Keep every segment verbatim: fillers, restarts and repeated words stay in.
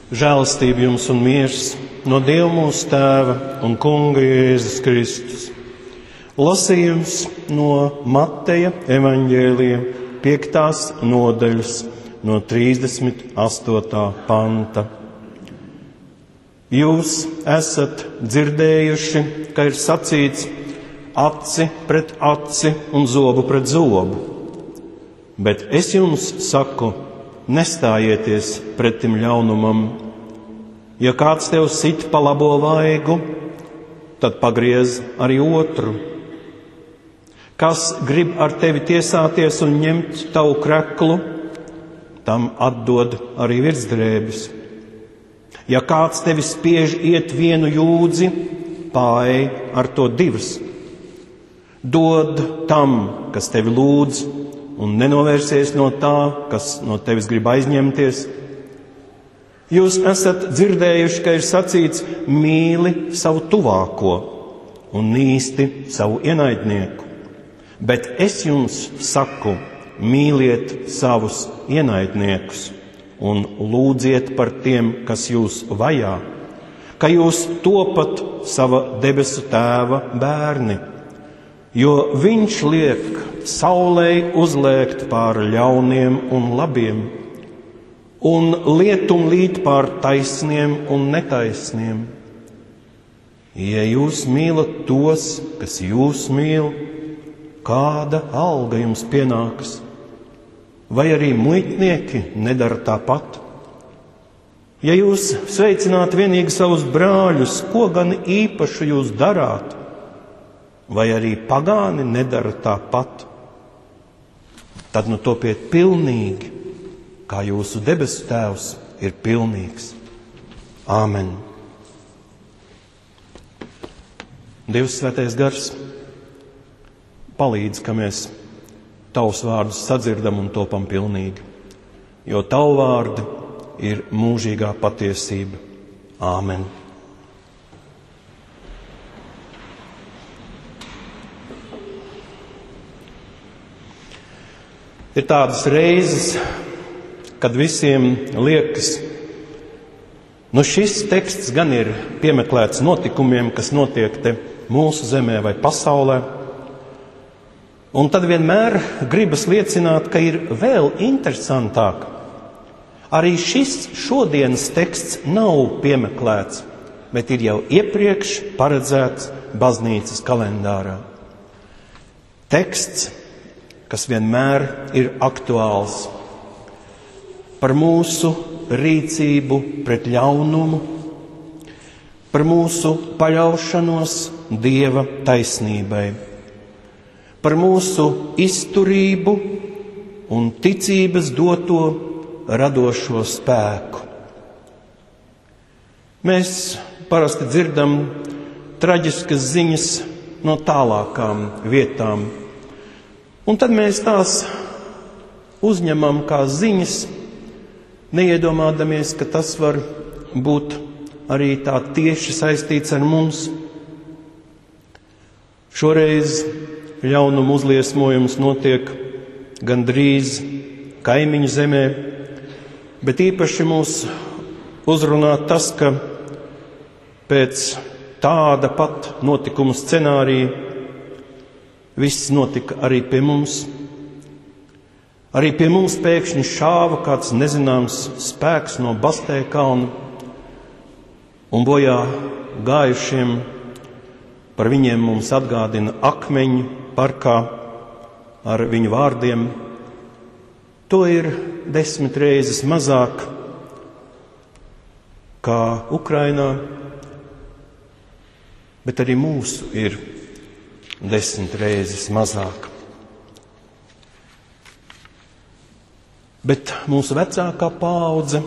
Žēlastība jums un miers no Dieva mūsu Tēva un Kunga Jēzus Kristus. Lasījums no Mateja evaņģēlija piektās nodaļas no trīsdesmit astotā panta. Jūs esat dzirdējuši, ka ir sacīts aci pret aci un zobu pret zobu, bet es jums saku, nestājieties pretim ļaunumam. Ja kāds tev sit pa labo vaigu, tad pagriez arī otru. Kas grib ar tevi tiesāties un ņemt tavu kreklu, tam atdod arī virsdrēbis. Ja kāds tevi spiež iet vienu jūdzi, pārej ar to divas. Dod tam, kas tevi lūdz, un nenovērsies no tā, kas no tevis grib aizņemties. Jūs esat dzirdējuši, ka ir sacīts mīli savu tuvāko un nīsti savu ienaidnieku. Bet es jums saku, mīliet savus ienaidniekus un lūdziet par tiem, kas jūs vajā, ka jūs topat sava debesu Tēva bērni, jo viņš liek saulei uzlēkt pār ļauniem un labiem, un lietum līt pār taisniem un netaisniem. Ja jūs mīlat tos, kas jūs mīl, kāda alga jums pienākas? Vai arī muitnieki nedara tāpat? Ja jūs sveicināt vienīgi savus brāļus, ko gan īpašu jūs darāt? Vai arī pagāni nedara tāpat? Tad nu topiet pilnīgi, kā jūsu debesu Tēvs ir pilnīgs. Āmen. Dievs svētais gars, palīdz, ka mēs Tavus vārdus sadzirdam un topam pilnīgi, jo Tavu vārdi ir mūžīgā patiesība. Āmen. Ir tādas reizes, kad visiem liekas, nu šis teksts gan ir piemeklēts notikumiem, kas notiek te mūsu zemē vai pasaulē, un tad vienmēr gribas liecināt, ka ir vēl interesantāk. Arī šis šodienas teksts nav piemeklēts, bet ir jau iepriekš paredzēts baznīcas kalendārā. Teksts, kas vienmēr ir aktuāls, par mūsu rīcību pret ļaunumu, par mūsu paļaušanos Dieva taisnībai, par mūsu izturību un ticības doto radošo spēku. Mēs parasti dzirdam traģiskas ziņas no tālākām vietām, un tad mēs tās uzņemam kā ziņas, neiedomādamies, ka tas var būt arī tā tieši saistīts ar mums. Šoreiz ļaunuma uzliesmojums notiek gandrīz kaimiņu zemē, bet īpaši mūs uzrunā tas, ka pēc tāda pat notikuma scenārija viss notika arī pie mums. Arī pie mums pēkšņi šāva kāds nezināms spēks no Bastē kalna, un bojā gājušiem par viņiem mums atgādina akmeņi parkā ar viņu vārdiem. To ir desmit reizes mazāk kā Ukrainā, bet arī mūsu ir desmit reizes mazāk. Bet mūsu vecākā paudze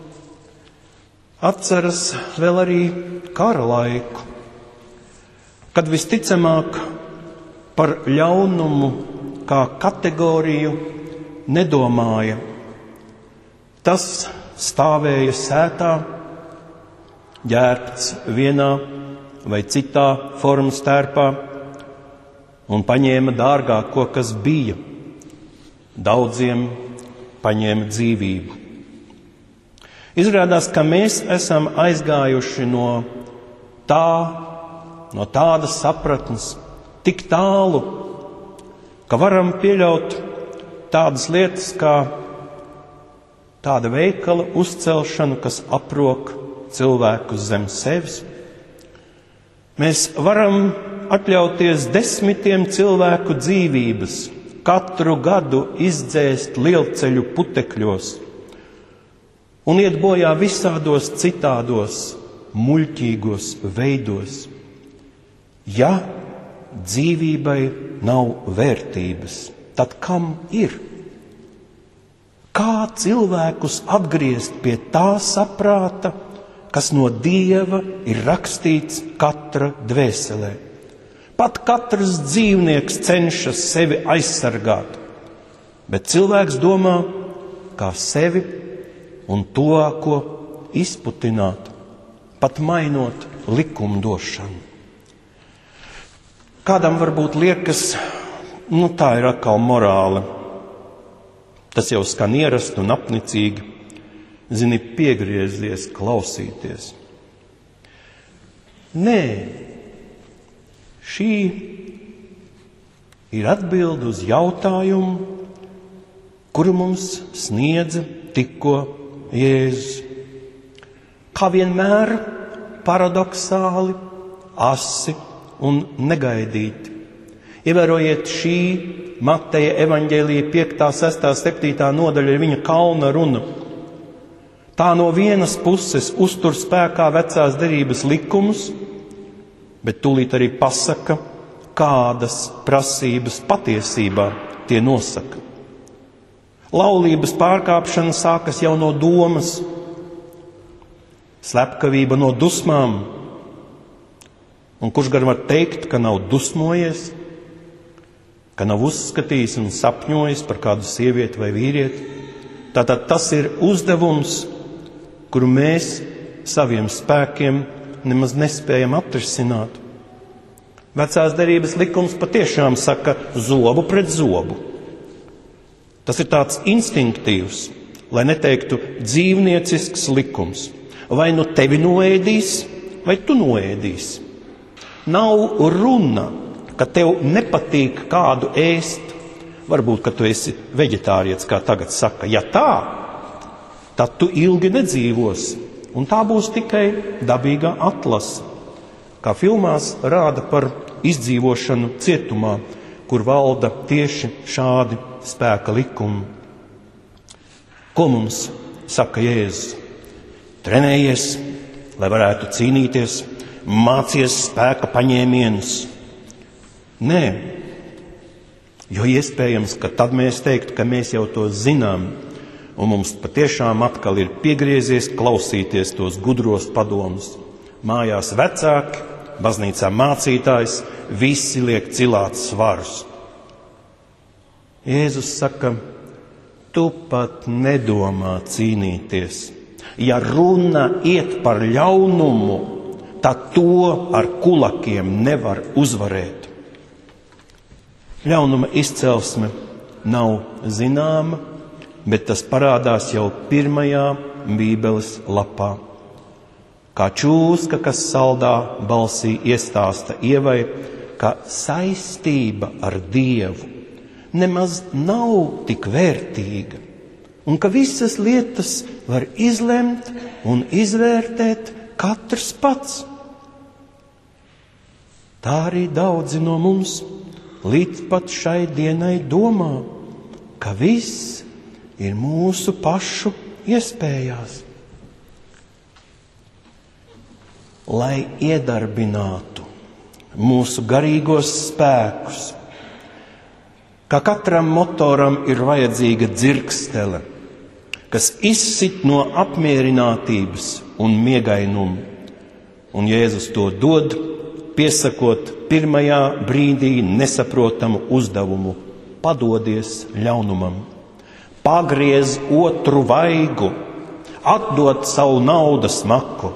atceras vēl arī kara laiku, kad visticamāk par ļaunumu kā kategoriju nedomāja. Tas stāvēja sētā, ģērbts vienā vai citā formas tērpā un paņēma dārgāko, kas bija. Daudziem paņēma dzīvību. Izrādās, ka mēs esam aizgājuši no tā, no tādas sapratnes tik tālu, ka varam pieļaut tādas lietas kā tāda veikala uzcelšanu, kas aprok cilvēkus zem sevis. Mēs varam atļauties desmitiem cilvēku dzīvības katru gadu izdzēst lielceļu putekļos un iet bojā visādos citādos muļķīgos veidos. Ja dzīvībai nav vērtības, tad kam ir? Kā cilvēkus atgriezt pie tā saprāta, kas no Dieva ir rakstīts katra dvēselē? Pat katrs dzīvnieks cenšas sevi aizsargāt, bet cilvēks domā, kā sevi un tuvāko izputināt, pat mainot likumdošanu. Kādam varbūt liekas, nu tā ir atkal morāle. Tas jau skan ierasti un apnicīgi, zini, piegriezies klausīties. Nē, šī ir atbilde uz jautājumu, kuru mums sniedza tikko Jēzus. Kā vienmēr paradoksāli, asi un negaidīti. Ievērojiet, šī Mateja evaņģēlija piektā, sestā, septītā nodaļa ir viņa kalna runa. Tā no vienas puses uztur spēkā vecās derības likumus, bet tūlīt arī pasaka, kādas prasības patiesībā tie nosaka. Laulības pārkāpšana sākas jau no domas, slepkavība no dusmām. Un kurš gan var teikt, ka nav dusmojies, ka nav uzskatījis un sapņojis par kādu sievieti vai vīrieti? Tātad tas ir uzdevums, kuru mēs saviem spēkiem nemaz nespējam atrisināt. Vecās derības likums patiešām saka zobu pret zobu. Tas ir tāds instinktīvs, lai neteiktu dzīvniecisks likums. Vai nu tevi noēdīs, vai tu noēdīsi. Nav runa, ka tev nepatīk kādu ēst. Varbūt, ka tu esi veģetārietis, kā tagad saka. Ja tā, tad tu ilgi nedzīvosi, un tā būs tikai dabīgā atlase. Kā filmās rāda par izdzīvošanu cietumā, kur valda tieši šādi spēka likumi. Ko mums saka Jēzus? Trenējies, lai varētu cīnīties, mācies spēka paņēmienus. Nē, jo iespējams, ka tad mēs teiktu, ka mēs jau to zinām, un mums patiešām atkal ir piegriezies klausīties tos gudros padomus. Mājās vecāki, baznīcā mācītājs, visi liek cilāt svarus. Jēzus saka, tu pat nedomā cīnīties. Ja runa iet par ļaunumu, tad to ar kulakiem nevar uzvarēt. Ļaunuma izcelsme nav zināma, bet tas parādās jau pirmajā Bībeles lapā. Kā čūska, kas saldā balsī iestāsta Ievai, ka saistība ar Dievu nemaz nav tik vērtīga, un ka visas lietas var izlemt un izvērtēt katrs pats. Tā arī daudzi no mums līdz pat šai dienai domā, ka viss ir mūsu pašu iespējās. Lai iedarbinātu mūsu garīgos spēkus, kā katram motoram ir vajadzīga dzirkstele, kas izsit no apmierinātības un miegainuma. Un Jēzus to dod, piesakot pirmajā brīdī nesaprotamu uzdevumu – padodies ļaunumam, pagriez otru vaigu, atdot savu naudas maku.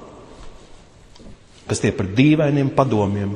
Kas tie par dīvainiem padomiem?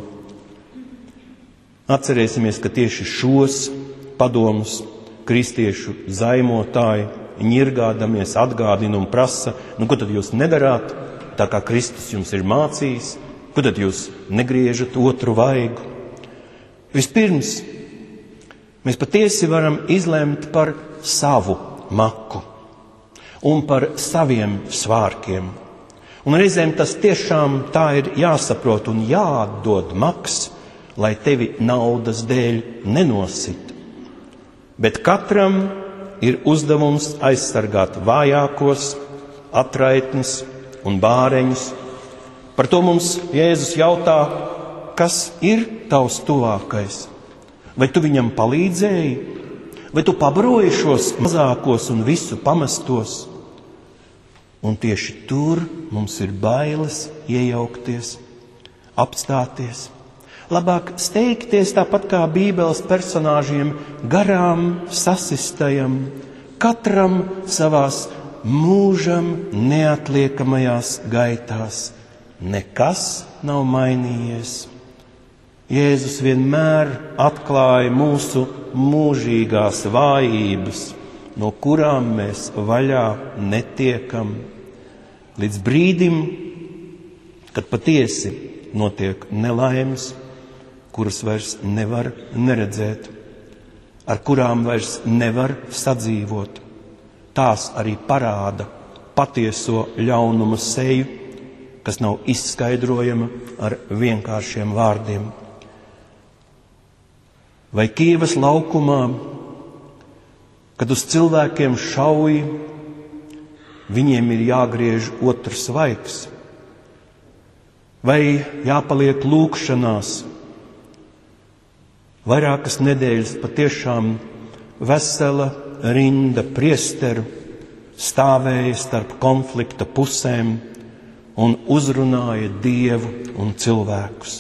Atcerēsimies, ka tieši šos padomus kristiešu zaimotāji ņirgādamies atgādina un prasa, nu ko tad jūs nedarāt, tā kā Kristus jums ir mācījis, ko tad jūs negriežat otru vaigu. Vispirms, mēs patiesi varam izlemt par savu maku un par saviem svārkiem. Un reizēm tas tiešām tā ir jāsaprot un jāatdod maks, lai tevi naudas dēļ nenosit. Bet katram ir uzdevums aizsargāt vājākos, atraitnes un bāreņus. Par to mums Jēzus jautā, kas ir tavs tuvākais? Vai tu viņam palīdzēji? Vai tu pabaroji šos mazākos un visu pamestos? Un tieši tur mums ir bailes iejaukties, apstāties. Labāk steigties tāpat kā Bībeles personāžiem garām sasistajam, katram savās mūžam neatliekamajās gaitās. Nekas nav mainījies. Jēzus vienmēr atklāja mūsu mūžīgās vājības, no kurām mēs vaļā netiekam, līdz brīdim, kad patiesi notiek nelaimes, kuras vairs nevar neredzēt, ar kurām vairs nevar sadzīvot. Tās arī parāda patieso ļaunuma seju, kas nav izskaidrojama ar vienkāršiem vārdiem. Vai Kijevas laukumā, kad uz cilvēkiem šauj, viņiem ir jāgriež otrs vaigs? Vai jāpaliek lūkšanās? Vairākas nedēļas patiešām vesela rinda priesteru stāvēja starp konflikta pusēm un uzrunāja Dievu un cilvēkus.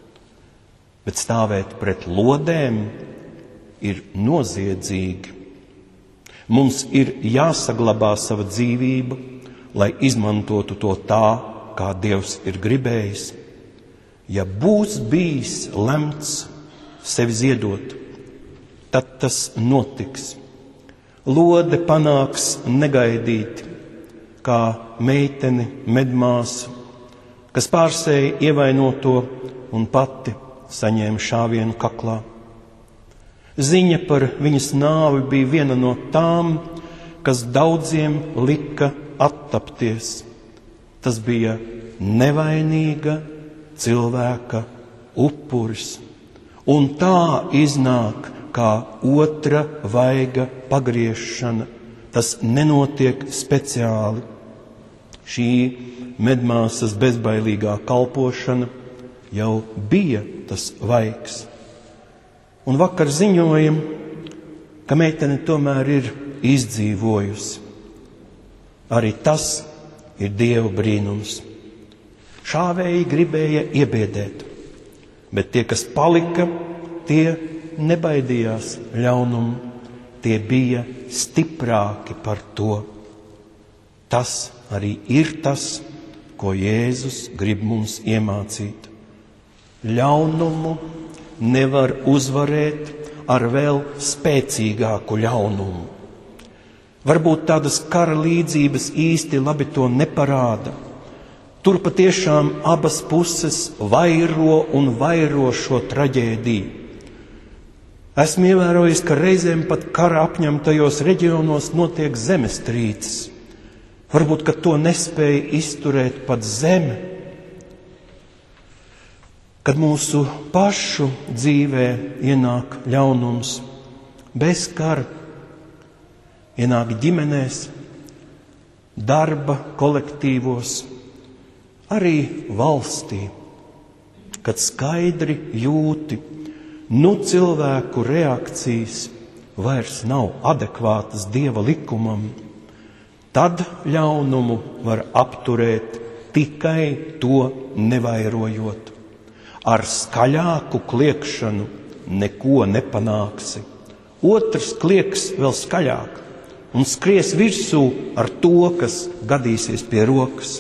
Bet stāvēt pret lodēm ir noziedzīgi. Mums ir jāsaglabā sava dzīvība, lai izmantotu to tā, kā Dievs ir gribējis. Ja būs bijis lemts sevi ziedot, tad tas notiks. Lode panāks negaidīti, kā meiteni medmāsu, kas pārsēja ievainoto un pati saņēma šāvienu kaklā. Ziņa par viņas nāvi bija viena no tām, kas daudziem lika attapties. Tas bija nevainīga cilvēka upuris. Un tā iznāk kā otra vaiga pagriešana. Tas nenotiek speciāli. Šī medmāsas bezbailīgā kalpošana jau bija tas vaigs. Un vakar ziņojam, ka meitene tomēr ir izdzīvojusi. Arī tas ir Dieva brīnums. Šāvēji gribēja iebiedēt, bet tie, kas palika, tie nebaidījās ļaunumu, tie bija stiprāki par to. Tas arī ir tas, ko Jēzus grib mums iemācīt. Ļaunumu nevar uzvarēt ar vēl spēcīgāku ļaunumu. Varbūt tādas kara līdzības īsti labi to neparāda. Tur patiešām abas puses vairo un vairo šo traģēdiju. Esmu ievērojis, ka reizēm pat kara apņemtajos reģionos notiek zemestrīces. Varbūt, ka to nespēja izturēt pat zeme. Kad mūsu pašu dzīvē ienāk ļaunums bez kara, ienāk ģimenēs, darba kolektīvos, arī valstī, kad skaidri jūti, nu cilvēku reakcijas vairs nav adekvātas Dieva likumam, tad ļaunumu var apturēt tikai to nevairojot. Ar skaļāku kliekšanu neko nepanāksi. Otrs klieks vēl skaļāk un skries virsū ar to, kas gadīsies pie rokas.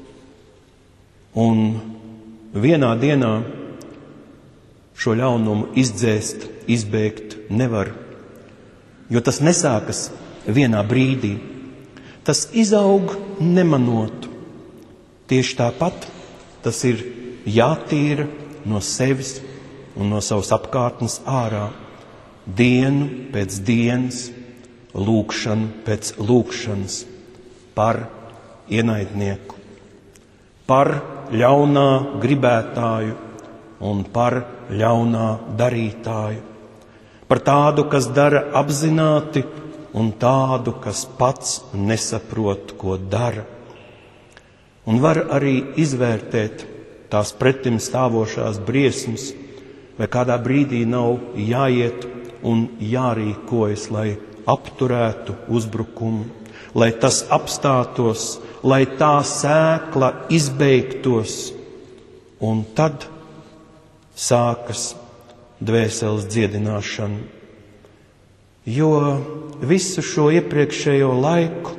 Un vienā dienā šo ļaunumu izdzēst, izbēgt nevar, jo tas nesākas vienā brīdī. Tas izaug nemanot. Tieši tāpat tas ir jātīra no sevis un no savas apkārtnes ārā. Dienu pēc dienas, lūgšanu pēc lūgšanas par ienaidnieku, par ļaunā gribētāju un par ļaunā darītāju, par tādu, kas dara apzināti un tādu, kas pats nesaprot, ko dara. Un var arī izvērtēt tās pretim stāvošās briesmas, vai kādā brīdī nav jāiet un jārīkojas, lai apturētu uzbrukumu, lai tas apstātos, lai tā sēkla izbeigtos, un tad sākas dvēseles dziedināšana. Jo visu šo iepriekšējo laiku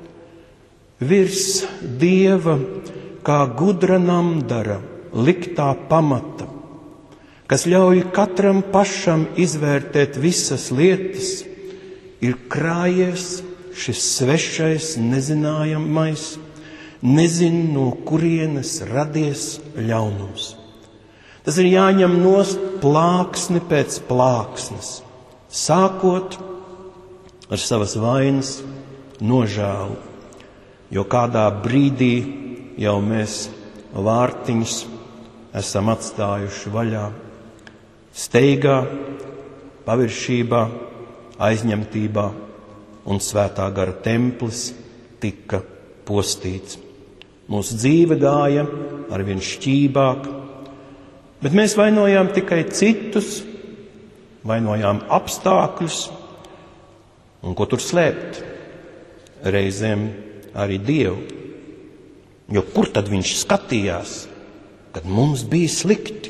virs Dieva kā gudra namdara liktā pamata, kas ļauj katram pašam izvērtēt visas lietas, ir krājies šis svešais, nezinājamais, nezin no kurienes radies ļaunums. Tas ir jāņem nost plāksni pēc plāksnes, sākot ar savas vainas nožēlu, jo kādā brīdī jau mēs vārtiņus esam atstājuši vaļā, steigā, paviršībā, aizņemtībā, un svētā gara templis tika postīts. Mūsu dzīve gāja arvien šķībāk, bet mēs vainojām tikai citus, vainojām apstākļus, un ko tur slēpt? Reizēm arī Dievu. Jo kur tad viņš skatījās, kad mums bija slikti?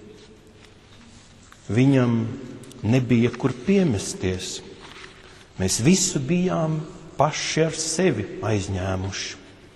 Viņam nebija kur piemesties. Mēs visu bijām paši ar sevi aizņēmuši.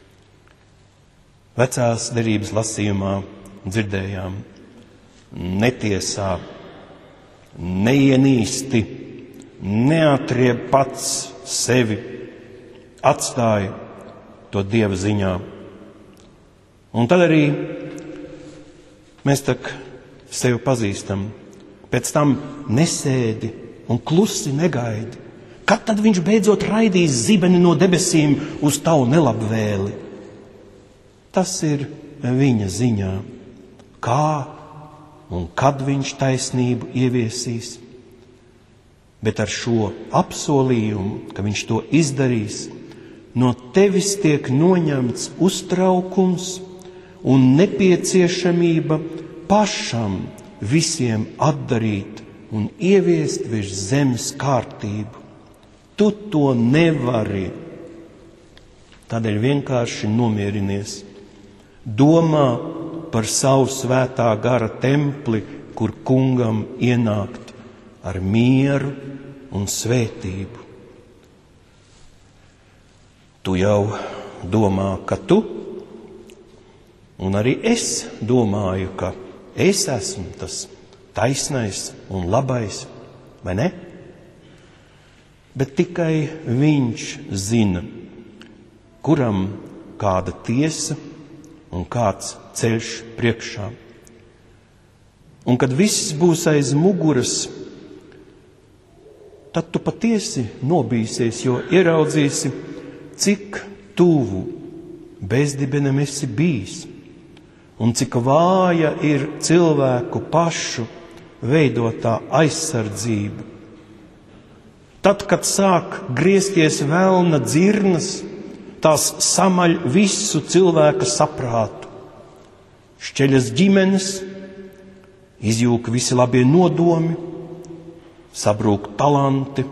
Vecās derības lasījumā dzirdējām: netiesā, neienīsti, neatrieb pats sevi, atstāja to Dieva ziņā. Un tad arī mēs tak sevi pazīstam. Pēc tam nesēdi un klusi negaidi. Kad tad viņš beidzot raidīs zibeni no debesīm uz tavu nelabvēli? Tas ir viņa ziņā. Kā un kad viņš taisnību ieviesīs? Bet ar šo apsolījumu, ka viņš to izdarīs, no tevis tiek noņemts uztraukums un nepieciešamība pašam visiem atdarīt un ieviest virs zemes kārtību. Tu to nevari. Tādēļ vienkārši nomierinies. Domā par savu svētā gara templi, kur kungam ienākt ar mieru un svētību. Tu jau domā, ka tu, un arī es domāju, ka es esmu tas taisnais un labais, vai ne? Bet tikai viņš zina, kuram kāda tiesa un kāds ceļš priekšā. Un kad viss būs aiz muguras, tad tu patiesi nobīsies, jo ieraudzīsi, cik tuvu bezdibenam esi bijis un cik vāja ir cilvēku pašu veidotā aizsardzība. Tad, kad sāk griezties velna dzirnas, tās samaļ visu cilvēka saprātu. Šķeļas ģimenes, izjūg visi labie nodomi, sabrūk talanti.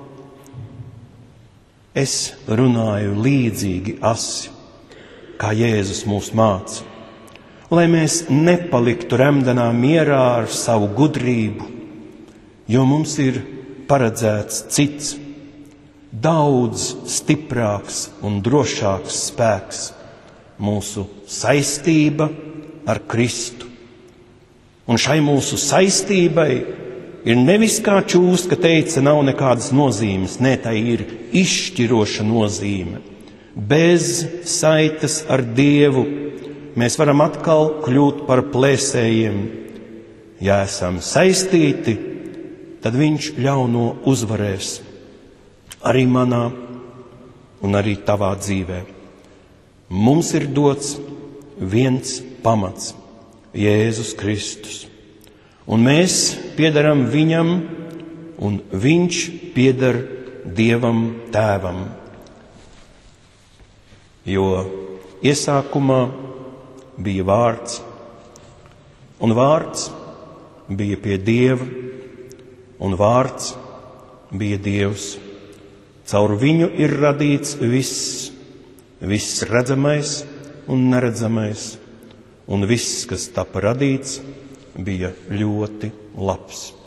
Es runāju līdzīgi asi, kā Jēzus mūs māca, lai mēs nepaliktu remdenā mierā ar savu gudrību, jo mums ir paredzēts cits, daudz stiprāks un drošāks spēks, mūsu saistība ar Kristu. Un šai mūsu saistībai ir nevis kā Čūska teica, nav nekādas nozīmes, nē, tai ir izšķiroša nozīme. Bez saites ar Dievu mēs varam atkal kļūt par plēsējiem. Ja esam saistīti, tad Viņš ļauno uzvarēs arī manā un arī tavā dzīvē. Mums ir dots viens pamats – Jēzus Kristus. Un mēs piederam Viņam, un Viņš pieder Dievam Tēvam. Jo iesākumā bija vārds, un vārds bija pie Dieva, un vārds bija Dievs. Caur Viņu ir radīts viss, viss redzamais un neredzamais, un viss, kas tapa radīts, bija ļoti labs.